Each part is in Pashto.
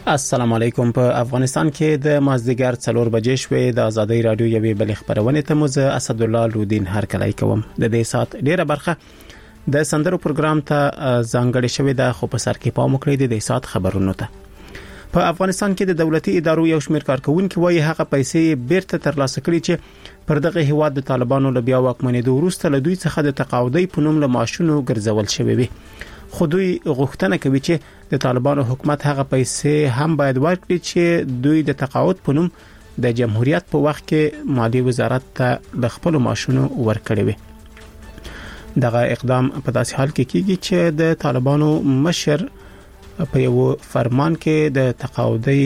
السلام علیکم. په افغانستان کې د مازدیګر 4 بجې شوې د ازادي رادیو یوې بل خبرونه ته مو زه اسد الله لودین هر کله کوم. د دې سات ډیره برخه د سندرو پروګرام ته ځانګړې شوې ده، خو په سر کې پام وکړئ د دې سات خبرونو ته. په افغانستان کې د دولتي ادارو یو شمېر کارکونکو وایي هغه پیسې بیرته ترلاسه کړي چې پر دغه هیواد د طالبانو له بیا واکمنېدو وروسته له دوی څخه د تقاعدي په نوم له معاشونو ګرځول شوی وي. خو دوی غوښتنه کوي چې د طالبانو حکومت هغه پیسې هم باید ورکړي چې دوی د تقاعد په نوم د جمهوریت په وخت کې مالی وزارت ته د خپل معاشونو ورکړي وي. دغه اقدام په داسې حال کې کیږي چې د طالبانو مشر په یو فرمان کې د تقاعدي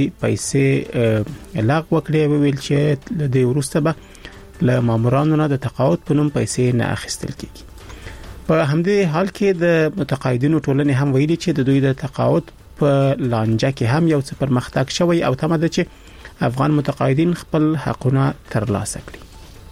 پیسې لغوه کړې ویل چې د دې وروسته به له مامورانو نه د تقاعد په نوم پیسې نه اخیستل کیږي. په همدې حال کې د متقاعدینو ټولنې هم ویلي چې د دوی د تقاعد په لانجه کې هم یو څه پرمختګ شوی او تمه ده چې افغان متقاعدین خپل حقونه ترلاسه کړي.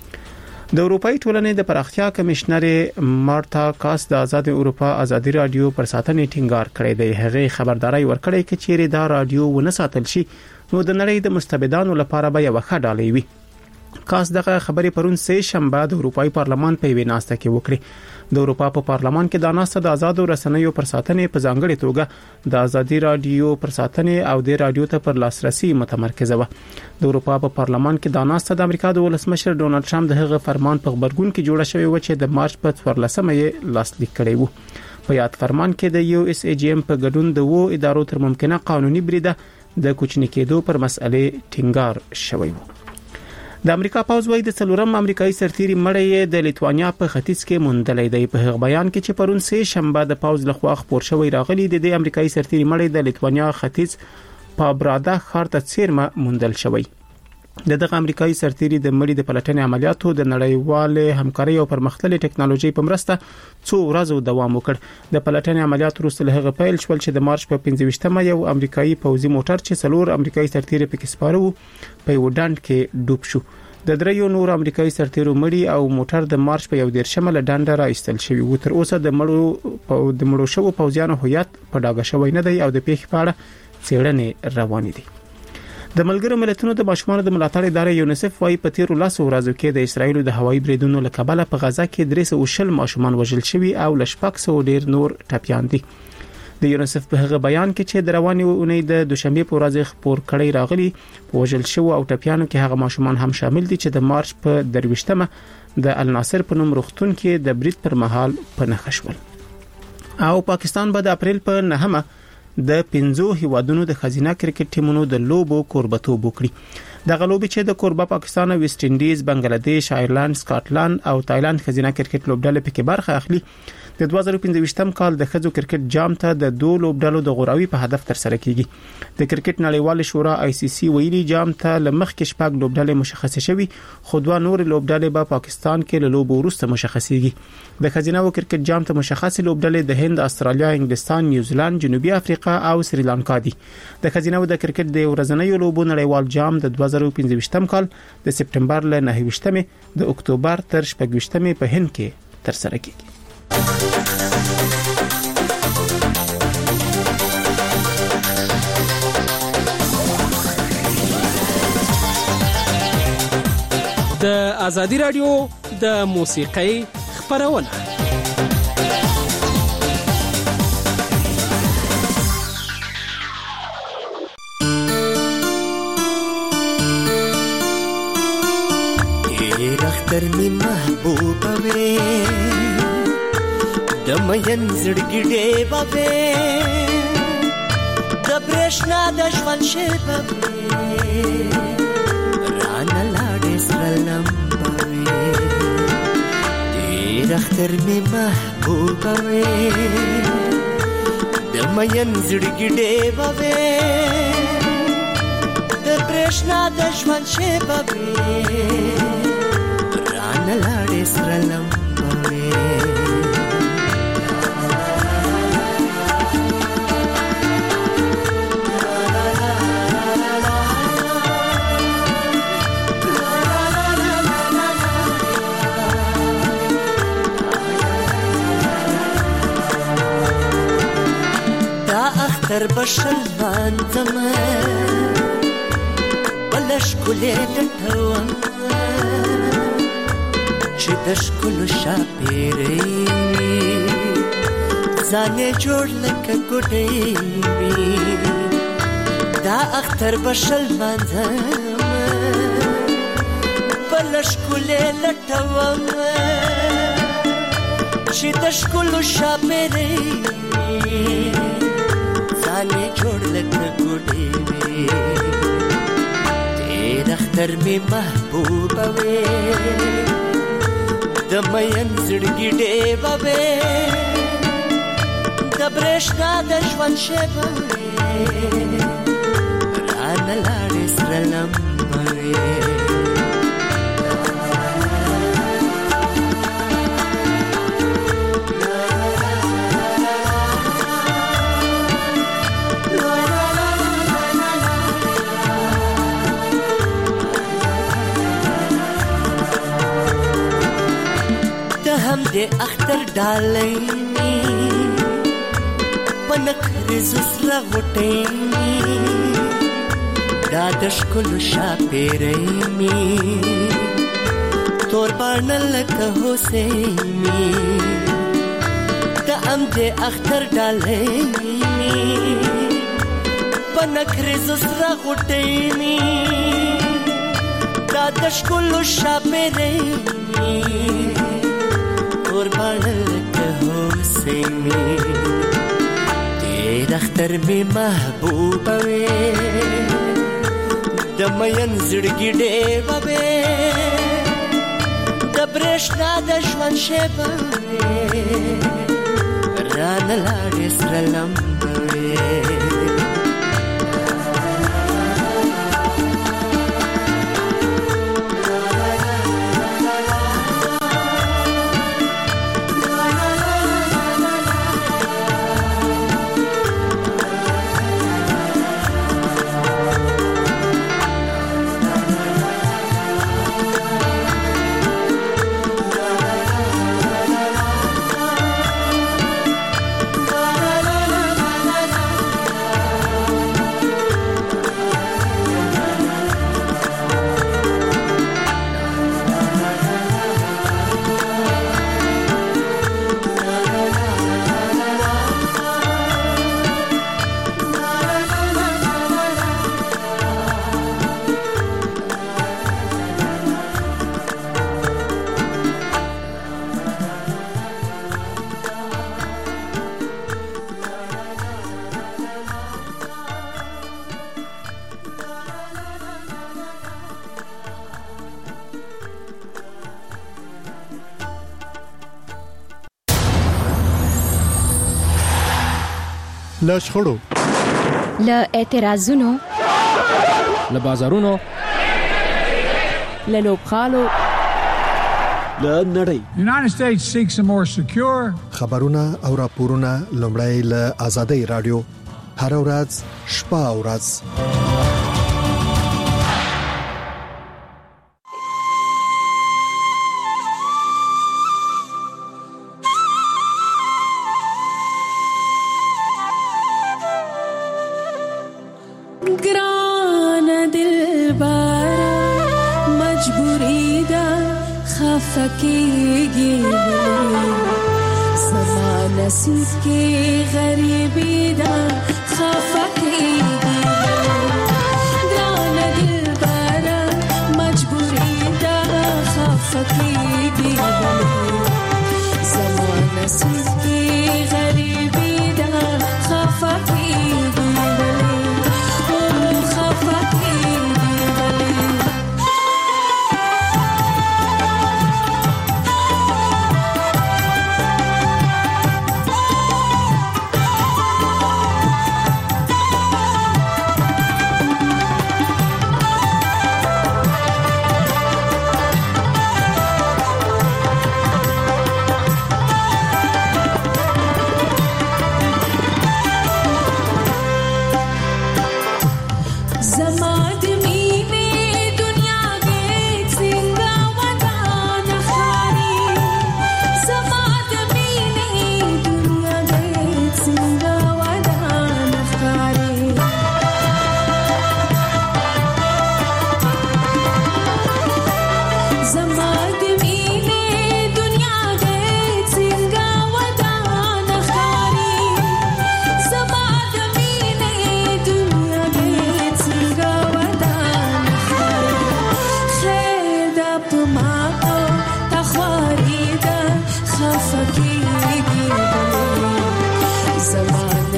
د اروپאי ټولنې د پراختیا کمشنر مارتا کاس د آزاد اروپا ازادي رادیو پر ساتنې ټینګار کړی دی. هغه خبرداري ورکړی چې چیرې دا رادیو ونه ساتل شي نو د نړۍ د مستبدانو لپاره به یو ښه ډالۍ وي. کاس دغه خبرې پرون سه شنبه د اروپאי پارلمان په ویناسته کې وکړي. د اروپا په پارلمان کې د ناسته د آزادو رسنیو پر ساتنې په ځانګړي توګه د ازادي رادیو پر ساتنې او د رادیو ته پر لاسرسي متمرکزه و. د اروپا په پارلمان کې د ناسته د امریکا د ولسمشر ډونالد ټرمپ د هغه فرمان په خبرګون کې جوړه شوی و چې د مارچ په 14مه یې لاسلیک کړی و. په یاد فرمان کې د یو اس ای جی ام په ګډون د وو ادارو تر ممکنه قانوني بریده د کوچنی کېدو پر مسئله ټینګار شوی و. د امریکا پوز وای د څلورم امریکایي سرتیري مړی د لیتوانیا په ختیځ کې موندلې دی. په هغه بیان کې چې پرون سه شنبه د پوز لخوا خبر شوی راغلی د امریکایي سرتیري مړی د لیتوانیا ختیځ په برادا ښار ته څیرمه موندل شوی. دغه امریکایي سرتیري د مړي د پلټنې عملیاتو د نړیوال همکاري او پرمختللې ټکنالوژي په مرسته څو ورځې دوام وکړ. د پلټنې عملیاتو وروسته هغه پیل شول چې د مارچ په 15مه یو امریکایي پوځي موټر چې څلور امریکایي سرتیري پکې سپاره وو په یو ډنډ کې ډوب شو. د دریو نور امریکایي سرتیرو مړي او موټر د مارچ په 11مه له ډنډه راایستل شوی و. تر اوسه د مړو شو پوځیانو هویت په ډاګه شوی نه دی او د پیښې په اړه څېړنې روانې دي. د ملګرو ملتونو د ماشومانو د ملاتړ ادارې یونیسف وايي په تیر 10 ورځو کې د اسرایل د هوایي بریدونو له کبله په غزا کې 360 ماشومان وژل شوي او ل 600 ډیر نور ټپيان دي. د یونیسف په هغه بیان کې چې د رواني اونۍ د دوشنبه په ورځ خبر کړي راغلي وژل شو او ټپيانو کې هغه ماشومان هم شامل دي چې د مارچ په 23مه د الناصر په نوم روغتون کې د برید پر مهال په نښه شول. او پاکستان به د اپریل په 9مه د 15 هیوادونو د خزینه کرکټ ټیمونو د لوبو کوربتوب وکړي. د غلوبي چې د کوربه پاکستان، ویسټ انډیز، بنگلاديش، آیرلند، سکاټلند او تایلند خزینه کرکټ لوبډلې پکې برخه اخلي. د 2015م کال د خزو کرکټ جام ته د دوه لوبډلو د غوراوي په هدف تر سره کیږي. د کرکټ نړیوال شورا آی سی سی ویلي جام ته لمخکې شپږ لوبډلې مشخصه شوي، خو دوه نور لوبډلې به پاکستان کې له لوبو وروسته مشخصيږي. د خزینه کرکټ جام ته مشخص لوبډلې د هند، استرالیا، انګلستان، نیوزیلند، جنوبي افریقا او سریلانکا دي. د خزینه د کرکټ د ورځنیو لوبو نړیوال جام د 2015م کال د سپټمبر له 9مه د اکتوبر تر 14مه په هند کې تر سره کیږي. د ازادي رادیو د موسیقۍ خبرونه در می محبوبه وې د مین زړګي ډېبه وې د برېښنا د ژوند شېبه وې رانه لاړې سره لمبه وې ډېر اختر می محبوبه وې د مین زړګي ډېبه وې د برېښنا د ژوند شېبه وې نلاړې سره لمبه وې دا اختر اختر بشل مانځم بل ښکلې لټوم چې د ښکلو شاپېرۍ وي ځان یې جوړ لکه ګوډۍ وي دا اختر بشل مانځم بل ښکلې لټوم چې د ښکلو شاپېرۍ وي ځان یې جوړ لکه ګوډۍ وي تېر اختر مې محبوبه وې د مین زړګي ډېوه وې د برېښنا د ژوند شېبه وې رانه لاړې سره لمبه وې هم دې اختر ډالۍ په نکریزو سره غوټۍ دا د ښکلو شاپېرۍ مې تور باڼه لکه هوسۍ مې د هم دې اختر ډالۍ په نکریزو سره غوټۍ مې دا د ښکلو شاپېرۍ مې قربان لکه هوسۍ مې تېر اختر مې محبوبه وې د مین زړګي ډېوه وې د برېښنا د ژوند شېبه وې رانه لاړې سره لمبه وې له شخړو له اعتراضونو له بازارونو له لوبخالو له نړۍ United States seeks a more secure خبرونه او راپورونه لومړی له آزادۍ رادیو هر ورځ شپه او ورځ फकीगी समा नसीब की गरीबी दा खफकीगी गाना दिल बारा मजबूरी दा खफकीगी समा नसीब की गरीबी दा खफकीगी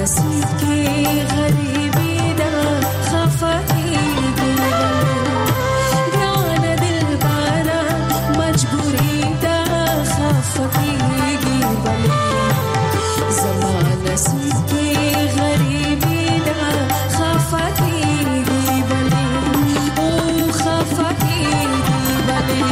नसीब के गरीबी दा खफा कीगी ग्रान दिल बारा मजबूरी दा खफा कीगी बले ज़मा नसीब के गरीबी दा खफा कीगी बले ओ खफा कीगी बले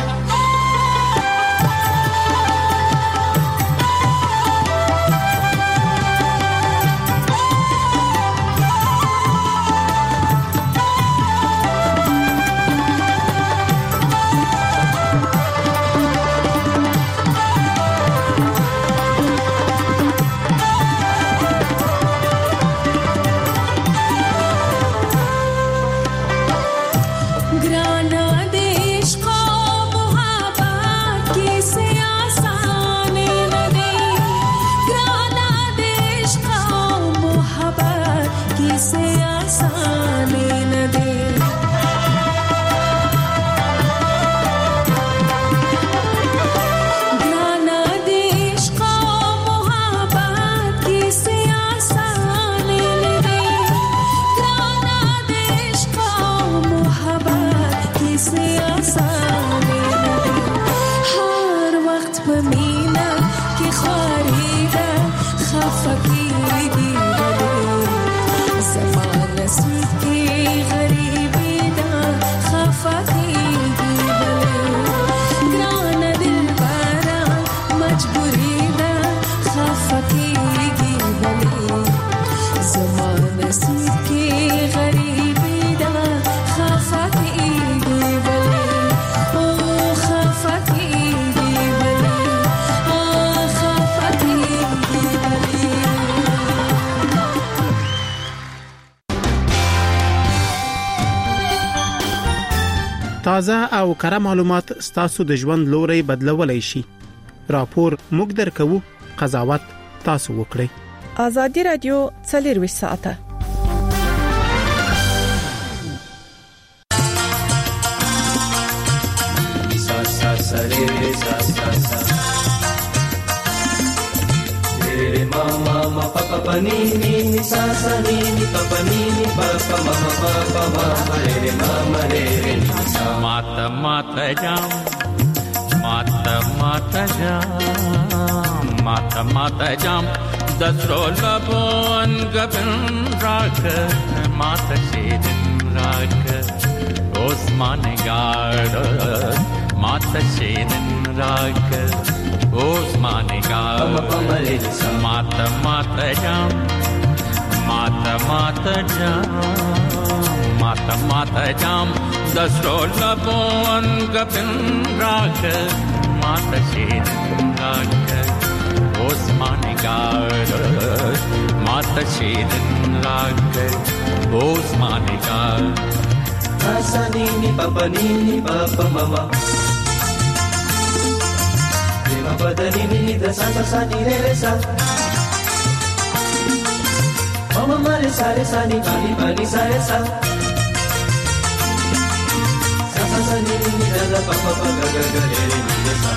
تازه او کره معلومات ستاسو د ژوند لوري بدلولای شي. راپور موږ درکو، قضاوت تاسو وکړئ. ازادي رادیو 24 ساعته mama papa panini sa sa ni papa nini papa mama papa mama re sa mata mata jam mata mata jam mata mata jam dasrola bon gabin rak mata shedin rak osman gard mata shedin rak osman gard mata mata jam mata mata jam mata mata jam dasrola bon gabin rak mata shedin rak osman gard mata shedin rak osman gard asanini papa mama papa danini da sa ni re sa mama mare sa ni pani sa sa sa ni da papa ga re ni sa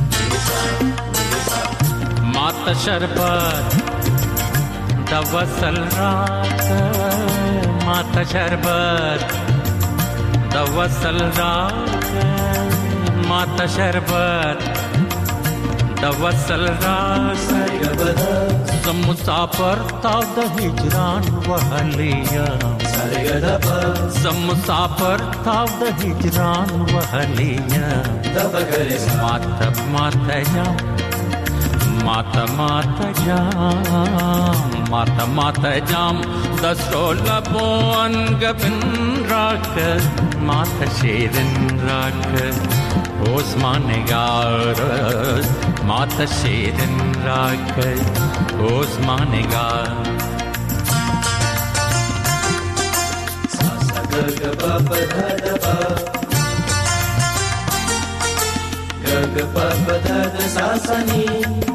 mata sharbat dawasal raat mata sharbat dawasal raat mata sharbat dawasal raat zum musafir ta da hijran wahliya zum musafir ta da hijran wahliya mata mata jam mata mata jam mata mata jam dasrola bon gabin rak mata shedin rak osman gard mata shedin rak osman gard sa ga ga pa pa da pa ga ga pa pa da sa sa ni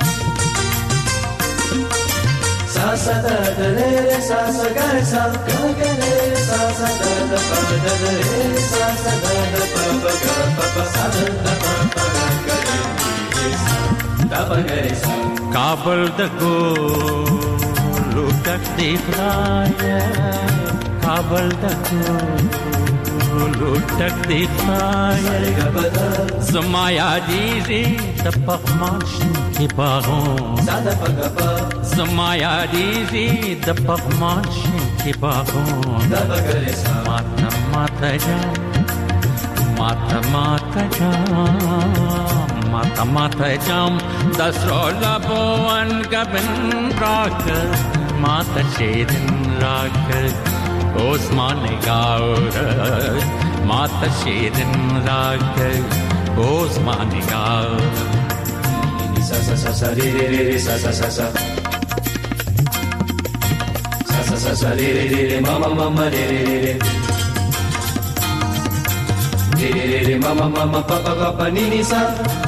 sa da da re sa ga sa ga ga re sa da da pa da re sa da da pa pa ga pa pa sa da pa pa ga re da pa ga re sa kabul da gol लुटक दिख रहा काबल तक लुटक दिख रहा समाया दीजी दपकमाश के बाहों समाया दीजी दपकमाश के बाहों माता माता जा माता माता जा माता माता जाम दसरोला बोवन गबन राख माता शेरन राख ओस्मान गाउर माता शेरन राख ओस्मान गाउर सा सा सा सा रे रे रे सा सा सा सा सा सा सा सा रे रे रे मामा मामा रे रे रे रे रे रे मामा मामा पापा पापा नी नी सा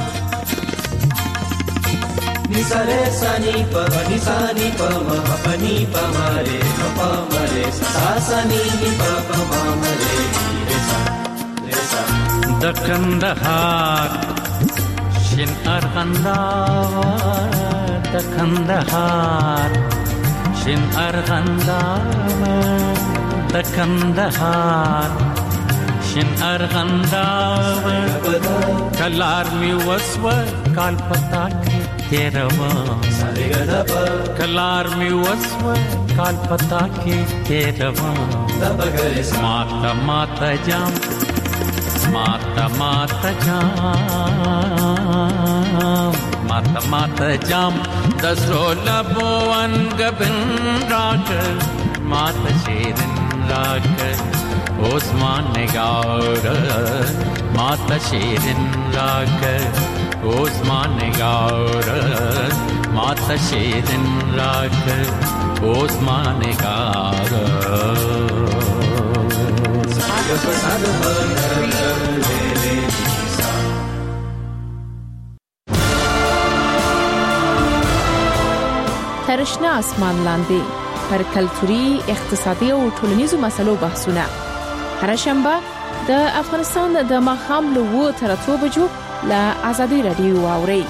ni sa re sa ni pa ma pa ni pa ma re sa sa ni pa pa ma re re sa Dakandahar Shin Argandawar Dakandahar Shin Argandawar Dakandahar Shin Argandawar Kalar mi waswa kalpata Terava Kalar mi waswa kalpata ke terava Mata mata jam Mata mata jam Mata mata jam Dasrola boan gabin raakar Mata sherin raakar Osman gaur Mata sherin raakar Osman gaur Mata sherin raakar Osman gaur ترشنا اسمان لاندې پر کلتوري اقتصادي او ټولنیزو مسلو بحثونه هر شنبه د افغانستان د ماښام له 2 تر 3 بجو له آزادي رادیو واوري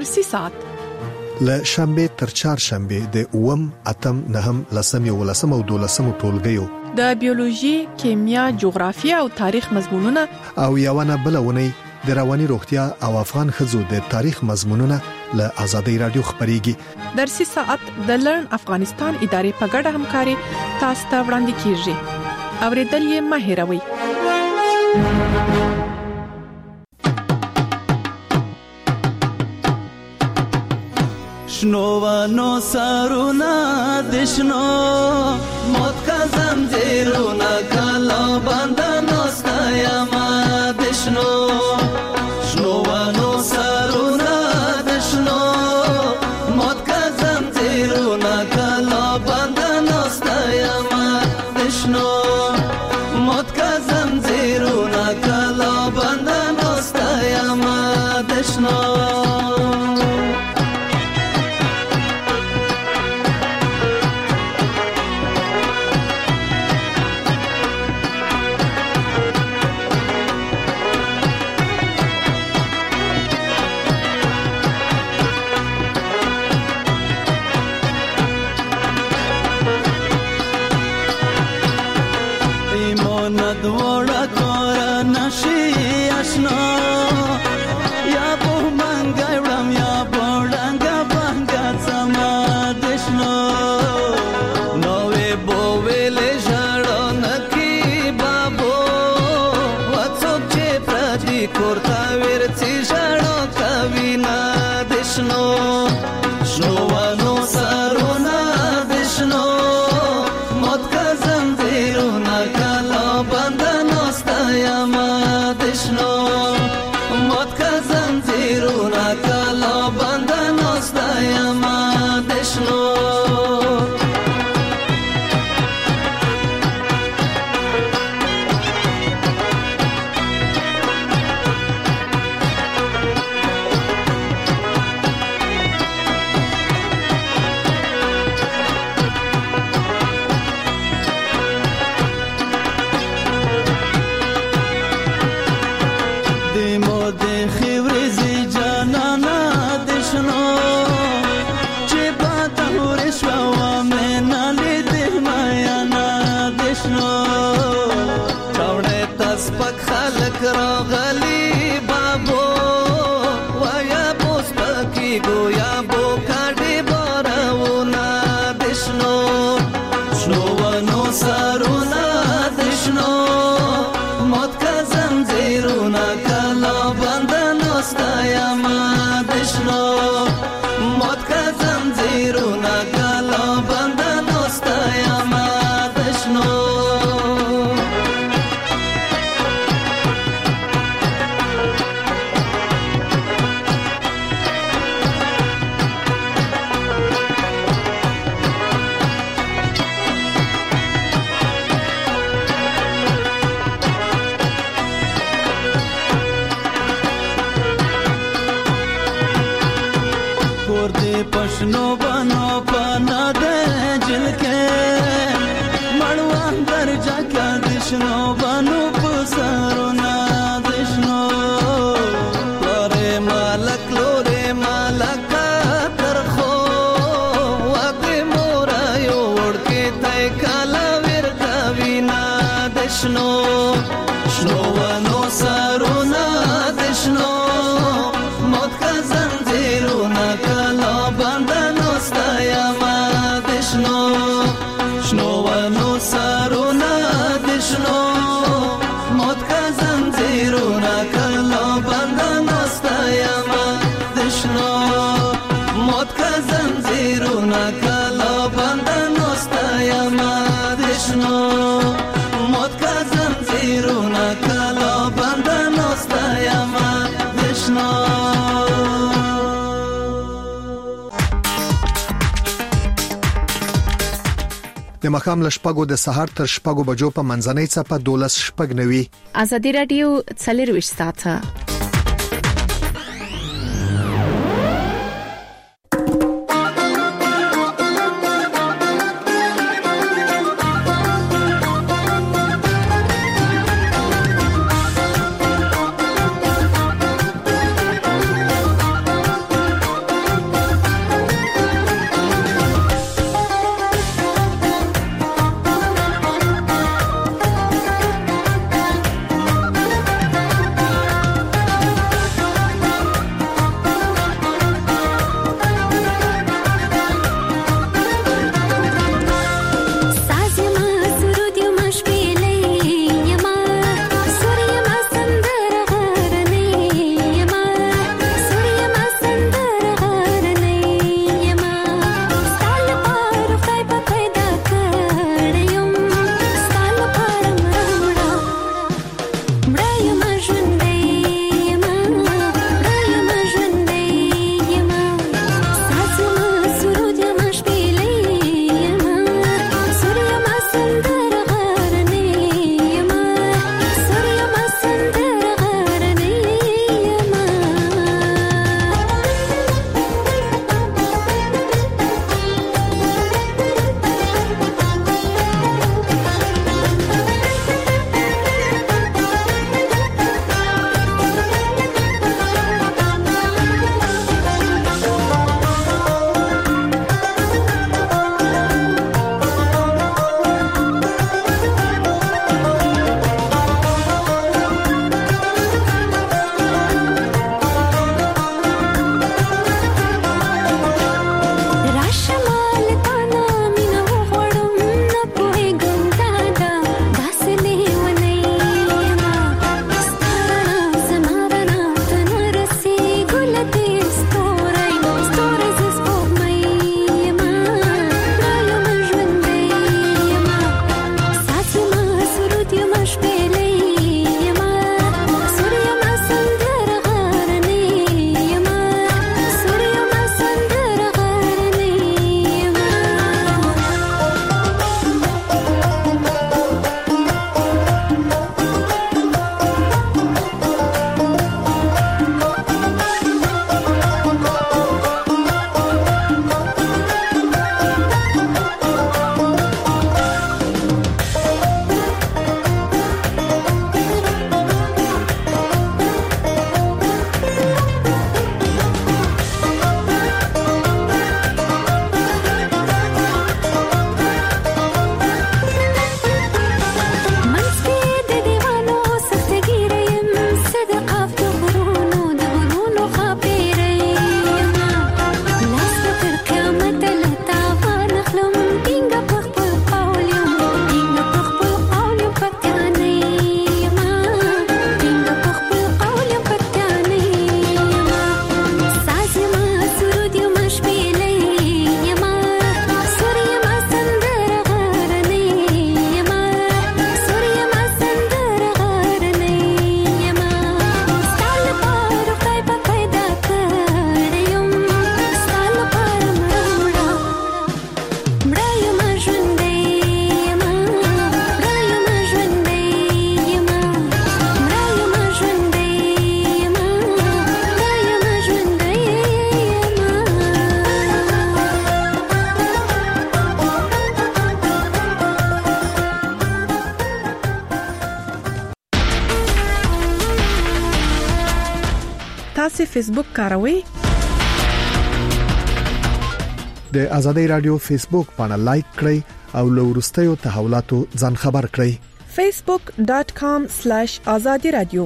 درسي سات له شنبه تر چهارشنبه د 8 اتم نهم لسم او لسم او دولسم ټولګیو د بیولوژي، کیمیا، جغرافیه او تاریخ مضمونونه او یوانه بلونه د رواني روغتیا او افغان خزو د تاریخ مضمونونه له آزادۍ رادیو خبريږي. درسي ساعت د لرن افغانستان ادارې په ګډه همکاري تاسو ته وړاندې کیږي. اوریدل یې مه هېروئ. شنوانو سارونا دشنو موت کا زنجیرونا کلا بندنو ستایما دشنو شنوانو سارونا دشنو موت کا زنجیرونا کلا بندنو ستایما دشنو موت کا زنجیرونا کلا بندنو ستایما دشنو د مخام لشپګو د سحر تر شپګو بجو په منځنۍ صفه 12 شپګ نوي آزادي رادیو څلرويش ساعته تاسو فیسبوک کاروئ؟ د آزادۍ رادیو فیسبوک باندې لایک کړئ او له ورستیو تحولاتو ځان خبر کړئ. facebook.com/azadi radio.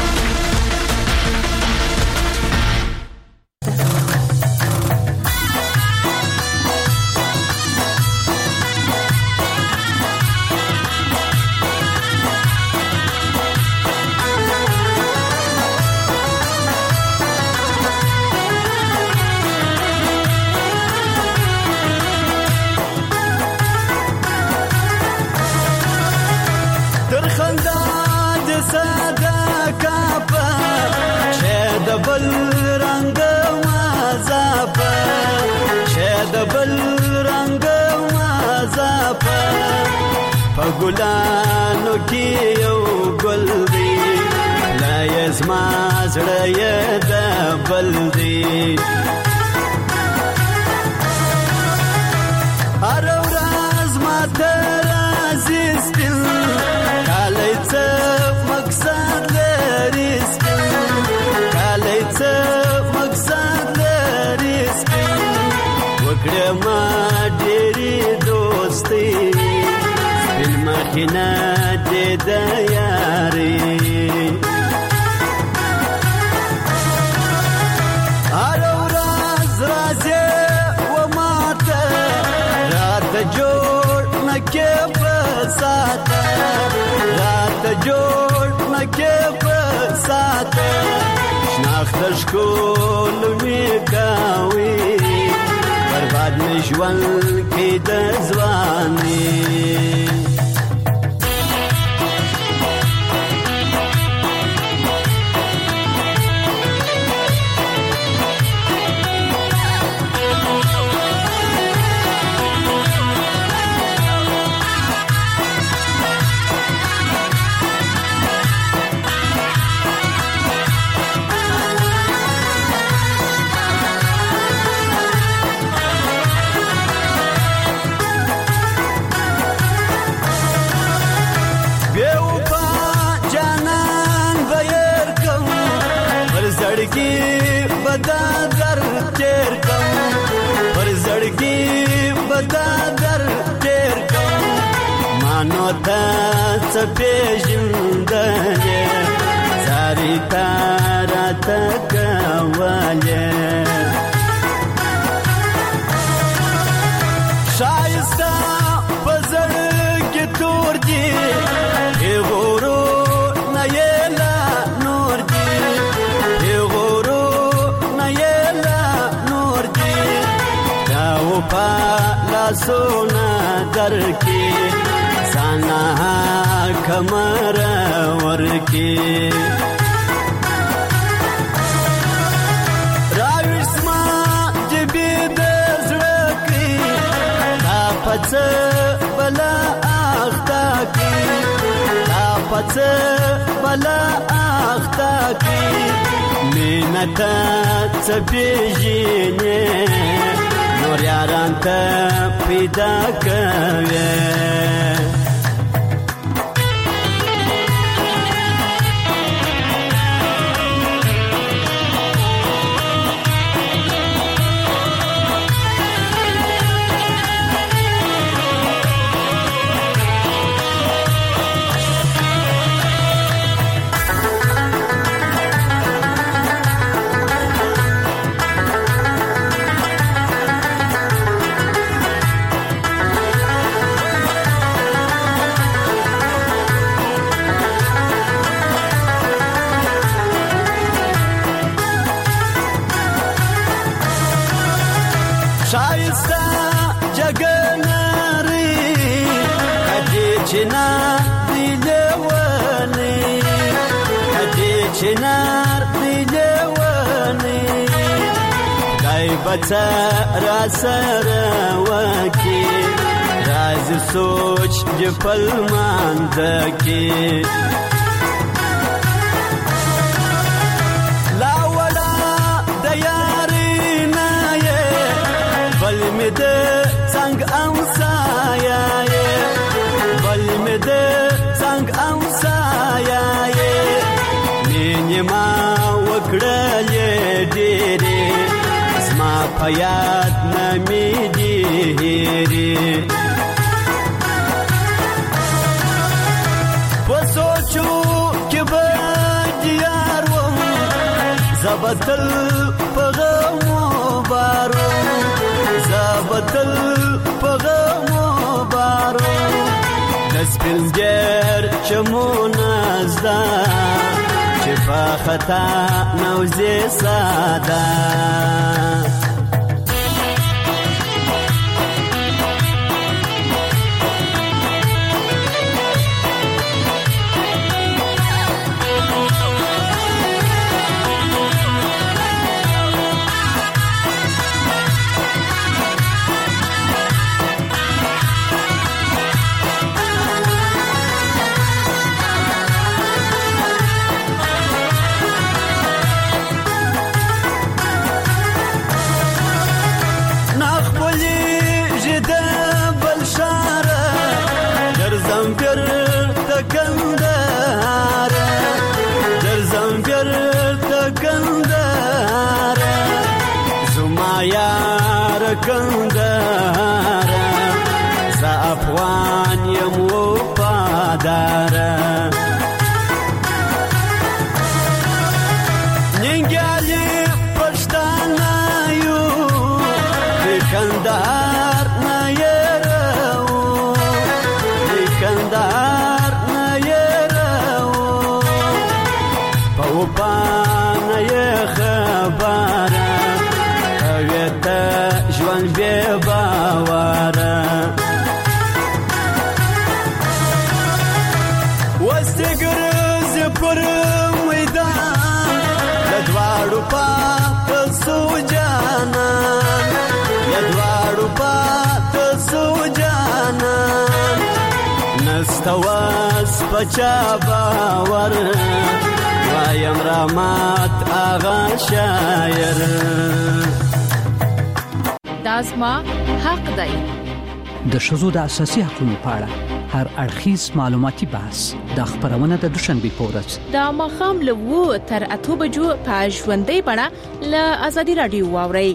ګلانو کې یو ګل دی لا یزما زړه یې د بل دی هر ورځ ماته راځي سپین کالی څه مقصد لري سپین کالی څه مقصد لري سپین وکړه ما ډېرې دوستي مخینه دې د یاري هر ورځ راځي و ماته رات جوړ نکې په ساته رات جوړ نکې په ساته شناخت شکول می کاوي برباد نشول کې د ځواني بدادر تیر کم پر زړګي بدادر تیر کم مانو ته څپېژندلې ساري تارا تکواله شایسته په زړګي تور دي غورو نه یلا نور دي پالا سونا در کی سانا کمر ور کی راوسما جبی د زړه کی تا پڅ بلا اختا کی تا پڅ بلا اختا کی مینتا څپېژنې نور یاران ته پیدا کوي چنار دی لیوانی دای بچا را سره وکی راز سوچ جپل ماندکی لا ولا دیاری نایه بل می ده څنګ امسایه بل می ده څنګ امسایه ما وکړلې پیاد نمی دیری پسوچو که با دیار وم زبطل پغمو بارو زبطل پغمو بارو دسپلگر چمون ازدا چفا خطا نوزی سادا کندارا ز افغان یم وفادارا ننګیالي پښتانه یو د کندهار نه یو د کندهار نه یو په وپانه یې خبره ژوند بې باوره وستې ګرځې پر میدان د دواړو پاته سو جانان د دواړو پاته سو جانان نسته واس په چا باور وایم رحمت آغا شاعر دازما حق دی د ښځو د اساسي حقوقو په اړه هر اړخیز معلوماتي بحث د خبرونه د دوشنبه په ورځ د ماښام له 2 تر 8 بجو په ژوندۍ بڼه له ازادي رادیو واورئ.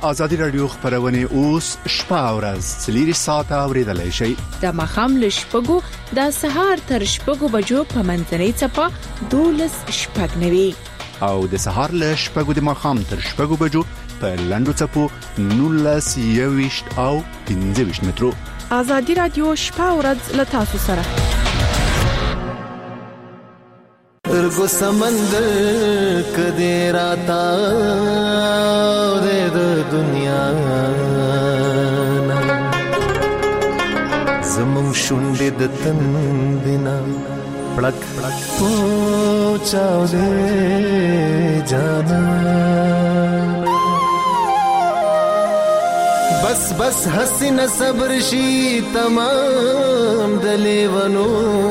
ازادي رادیو خبرونه اوس شپه او ورځ 3 ساعته اوریدلای شئ. د مخام له شپږو د سهار تر شپږو بجو په منځنۍ چپه 12 شپږ نوي او د سهار له شپږو د مخام تر شپږو بجو په لندو چپو 19 او 15 مترو. ازادي رادیو شپه او ورځ له تاسو سره. ترګو سمندر کدی راتا د دنیا زمون شونډې د تندنا پړک پوچاو دې جانا بس بس حسین صبر شي تمام دلیونو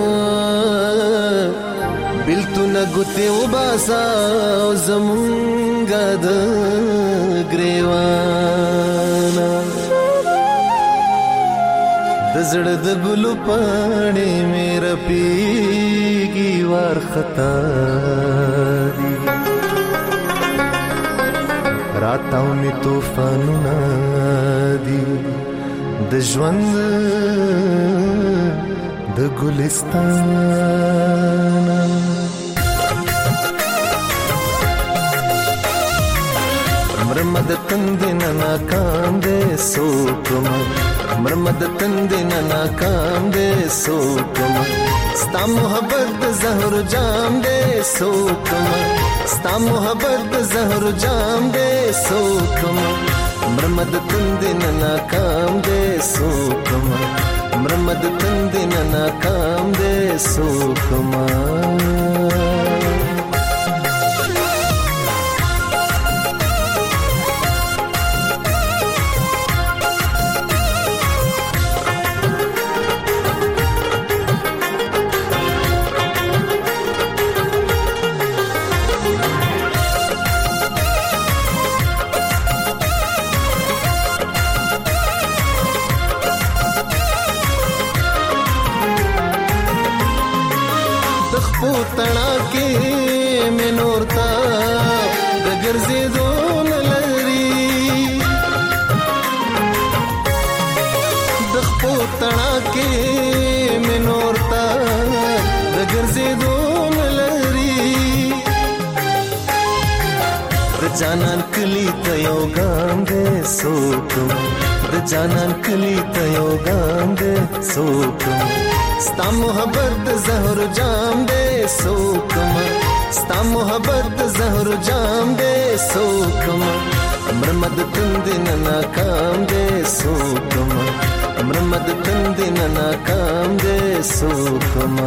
بلتو نگوتی و باسا زمونگا د گریوانا دزړ د ګلو پاڼې میرا پیږي وار خطا دی راتاو می طوفانونه دی د ژوند د ګلستان مرمد تندنا ناکام دے سوکما مرمد تندنا ناکام دے سوکما ستا محبت زهر جام دے سوکما ستا محبت زهر جام دے سوکما مرمد تندنا ناکام دے سوکما مرمد تندنا ناکام دے سوکما تنا کې منورتا د ګرځېدو لري د خپل تنا کې منورتا د ګرځېدو لري د جانان کلی ته یو ګام دې سوکم د جانان کلی ته یو ګام دې سوکم ستا محبت زهر جام دے سوکما ستا محبت زهر جام دے سوکما مرمد تندنا ناکام دے سوکما مرمد تندنا ناکام دے سوکما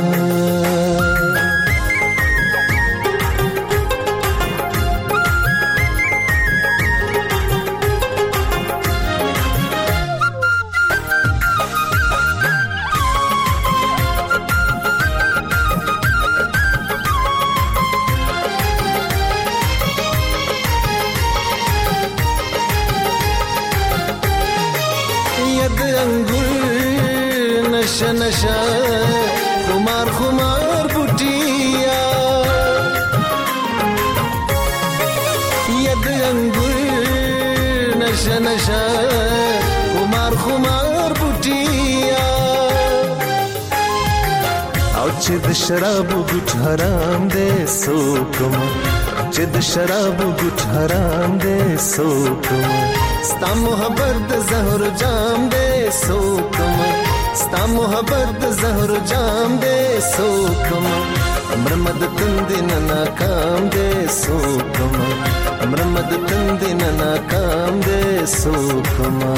नशा खुमार खुमार बुटिया यद अंगुर नशा नशा खुमार खुमार बुटिया او چې د شراب ګټ حرام دې سوکما چې د شراب ګټ حرام دې سوکما ستا محبت زهر جام دې سوکما ستا محبت زهر جام دے سوکما مرمد تندنا ناکام دے سوکما مرمد تندنا ناکام دے سوکما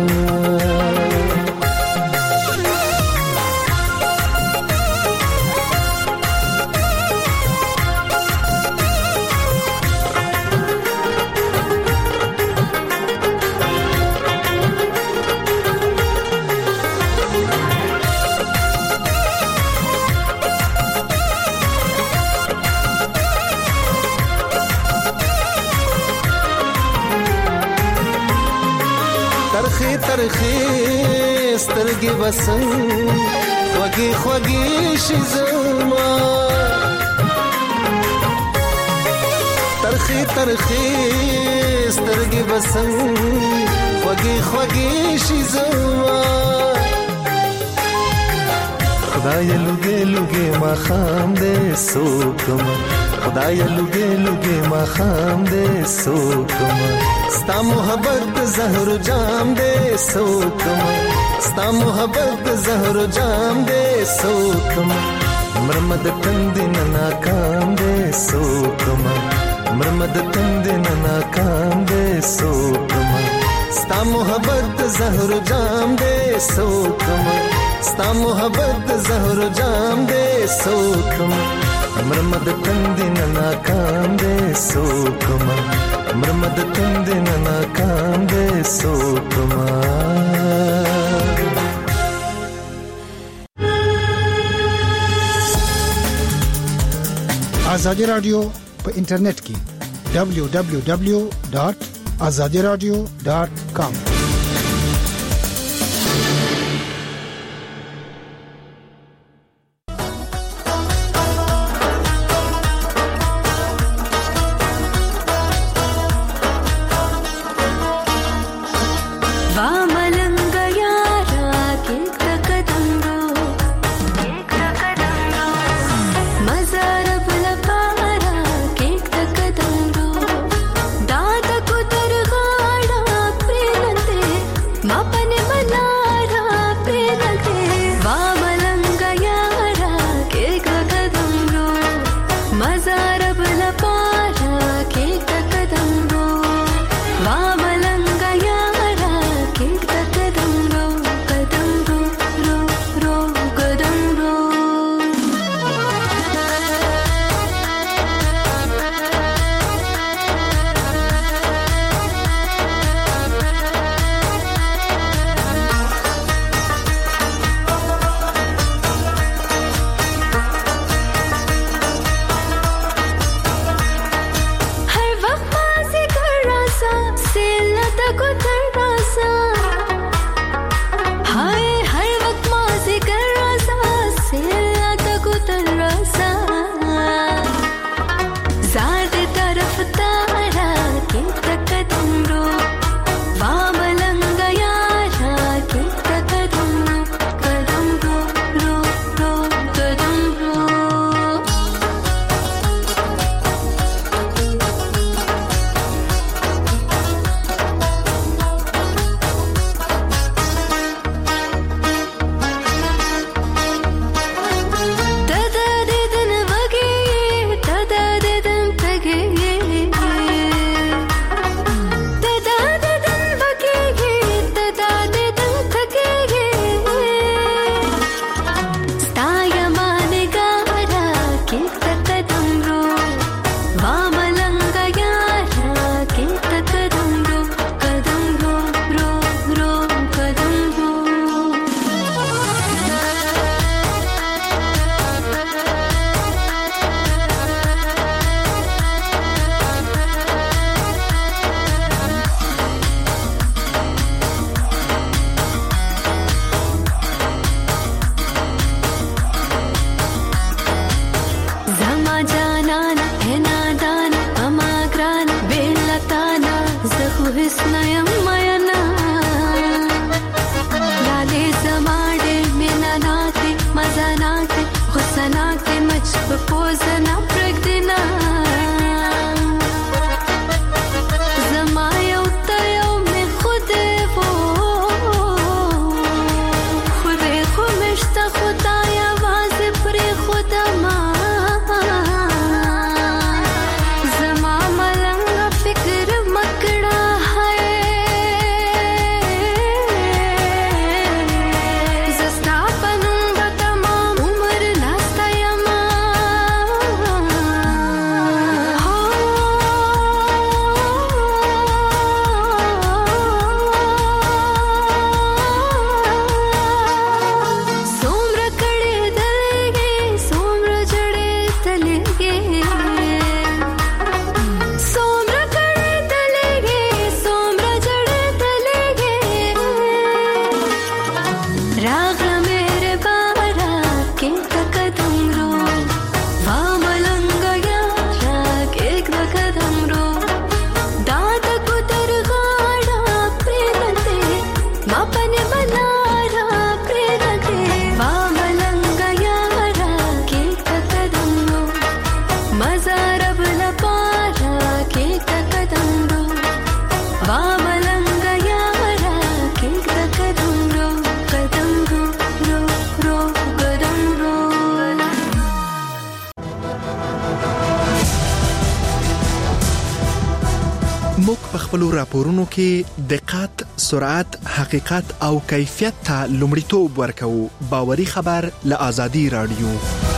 ترخی سترګې بسن خوږی خوږی شي زما داسې ترخې سترګې بسنګ خوږې خوږې شي زما خدای لوګې لوګې ما خام دې سوکم خدای لوګې لوګې ما خام دې سوکم ستا محبت زهر جام دې سوکم ستا محبت زهر جام دې سوکم مرمد تندن ناکام دې سوکم مرمد تندن ناکام دې سوکم ستا محبت زهر جام دې سوکم ستا محبت زهر جام دې سوکم مرمد تندن ناکام دې سوکم مرمد تندن ناکام دې سوکم آزادی رادیو په انټرنیټ کې www.azadiradio.com خپل راپورونو کې دقت، سرعت، حقیقت او کیفیت ته لومړیتوب ورکوي. باوري خبر له آزادي رادیو.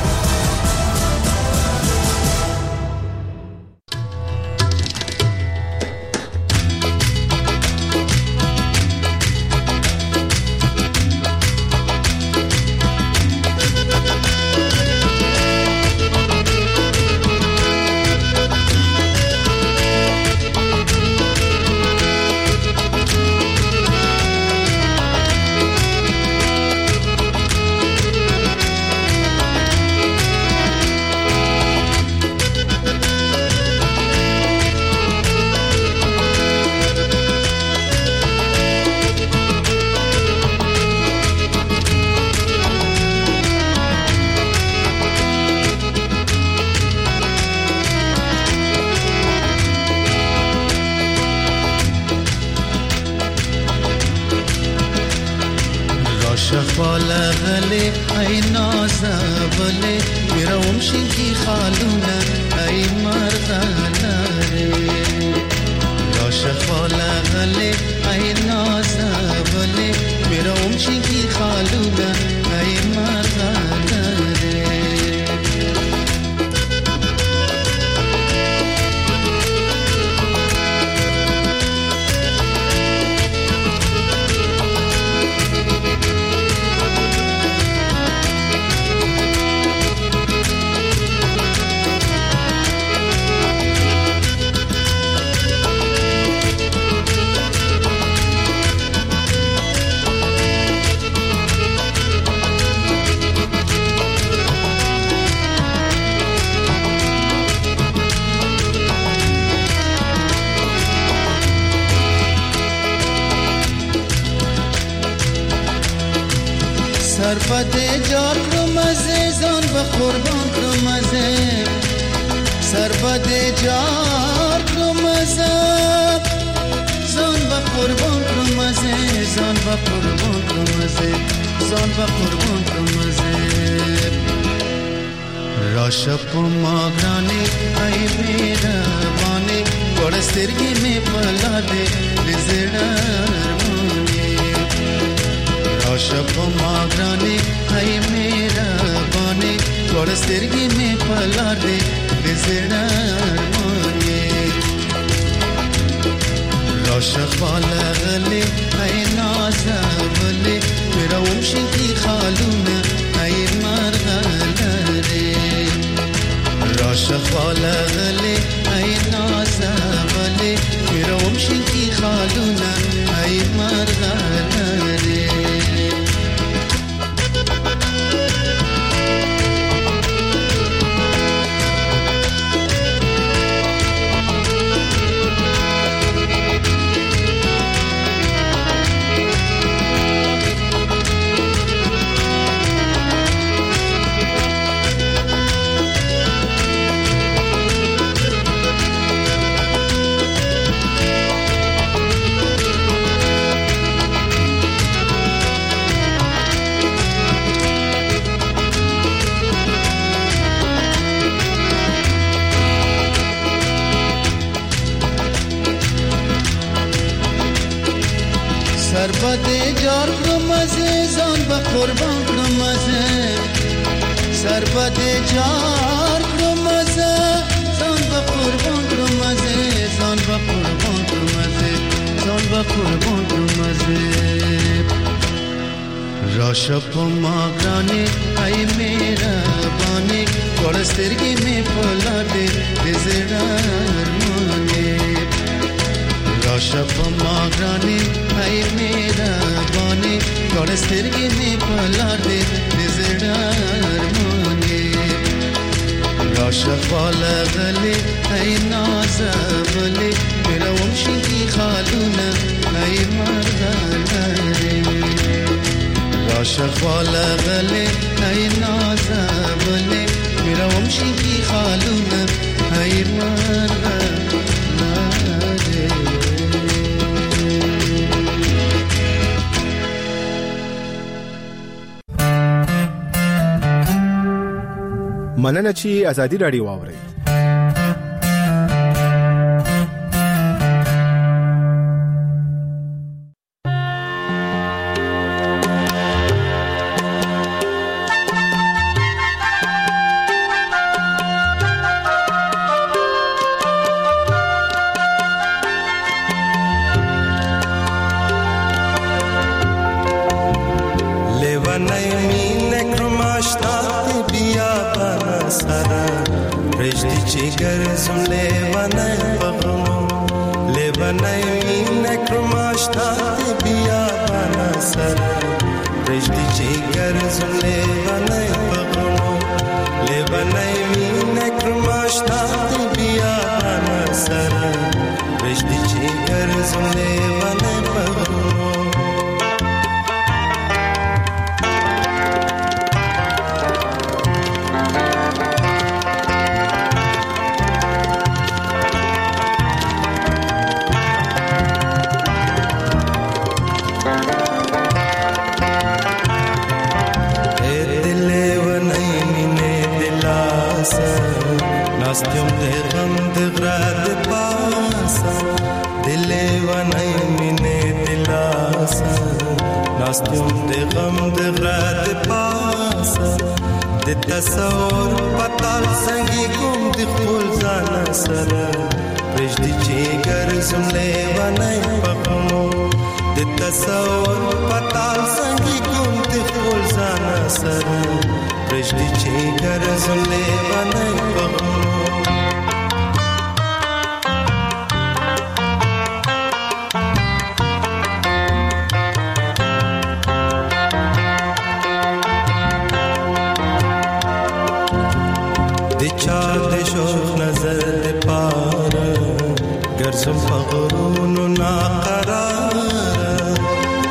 سربده جار رو مزه زان و قربان رو مزه سربده جار رو مزه زان و قربان رو مزه زان و قربان رو مزه زان و قربان رو مزه راشپ ماگرانی ای میرا وانی گوڑسترگی میں پلا دے لزڑر شب ماگرانی ای میرا بانی گوڑسترگی میں پلا دے بزڑر مانی راشق والا غلی ای نازا ولی میرا ومشن کی خالونا ای مرغلری راشق والا غلی ای نازا ولی میرا ومشن کی خالونا ای مرغلری سربده جار کرمزه زان با قربان کرمزه سربده جار کرمزه زان با قربان کرمزه زان با قربان کرمزه زان با قربان کرمزه راشپ ماگرانی ای میرا بانی گوڑسترگی میں پلا دے بزڑر مانی راشپ ماگرانی ای میرا بانی گوڑسترگی میں پلا دے بزڑر مانی راشق والا غلی ای نازا ولی میرا ومشن کی خالونا ای مرغلری راشق والا غلی ای نازا ولی میرا ومشن کی خالونا ای مرغلری مننه چې ازادي رادیو واوري. ګرځم لیونی بغمو لیونی مینه کړماشتا بیا بانا سر پرشتي چې ګرځم لیونی بغمو لیونی مینه کړماشتا بیا بانا سر پرشتي چې ګرځم لیونی بغمو ناستم د غم د غرا د پاسا دلې ونای مینه دلاسا ناستم د غم د غرا د پاسا د تصور پتال څنګه کوم د خپل ځان سره پرشتي چې ګرځم لیونای پخمو د تصور پتال څنګه کوم د خپل ځان سره پرشتي چې ګرځم لیونای پخمو نظر د پار ګرځم په غرونو ناقرار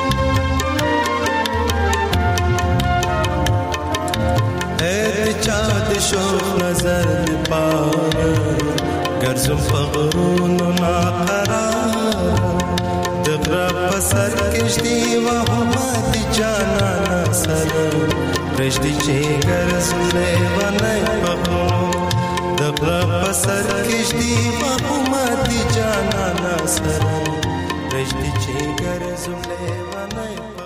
اے چا د شوق نظر د پار ګرځم په غرونو ناقرار د غرا په سر کېشتي وهما دي جانا سر پرشتي چې ګرځم لیونی بغمو دغرا پسر کشتی وحمدی جانا ناسر رشتی چه گرزم لیونی